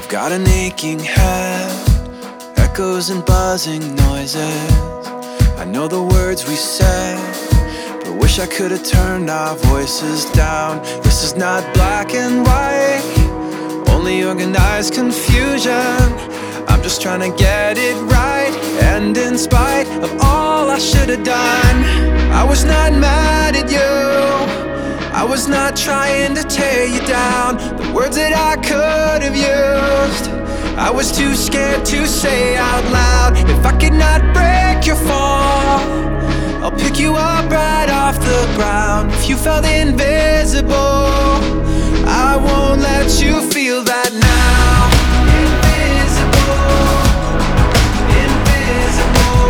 Got an aching head, echoes and buzzing noises. I know the words we said, but wish I could have turned our voices down. This is not black and white, only organized confusion. I'm just trying to get it right, and in spite of all I should have done, I was not mad at you, I was not trying to tear you down. The words that I could have used, I was too scared to say out loud. If I could not break your fall, I'll pick you up right off the ground. If you felt invisible, I won't let you feel that now. Invisible, invisible,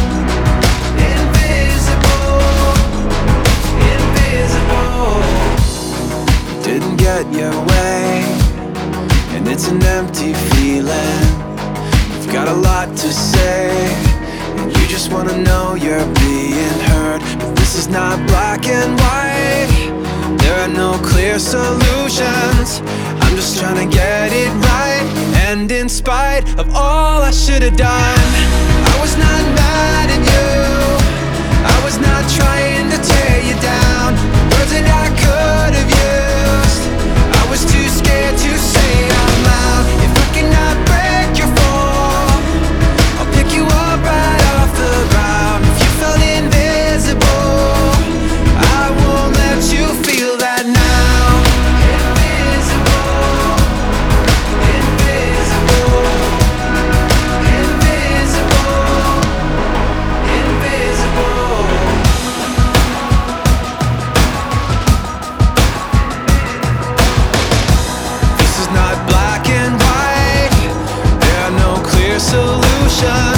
invisible, invisible. Didn't get your way, and it's an empty feeling. You've got a lot to say, and you just wanna know you're being heard. But this is not black and white, there are no clear solutions. I'm just trying to get it right, and in spite of all I should have done, I was not mad at you, I was not trying to tear you down. The words that I could have used, I was too scared to say out loud. If I cannot break your fall, I'll pick you up right off the ground. If you felt invisible, I won't let you feel that now. Invisible, invisible, invisible, invisible. This is not black and white, there are no clear solutions.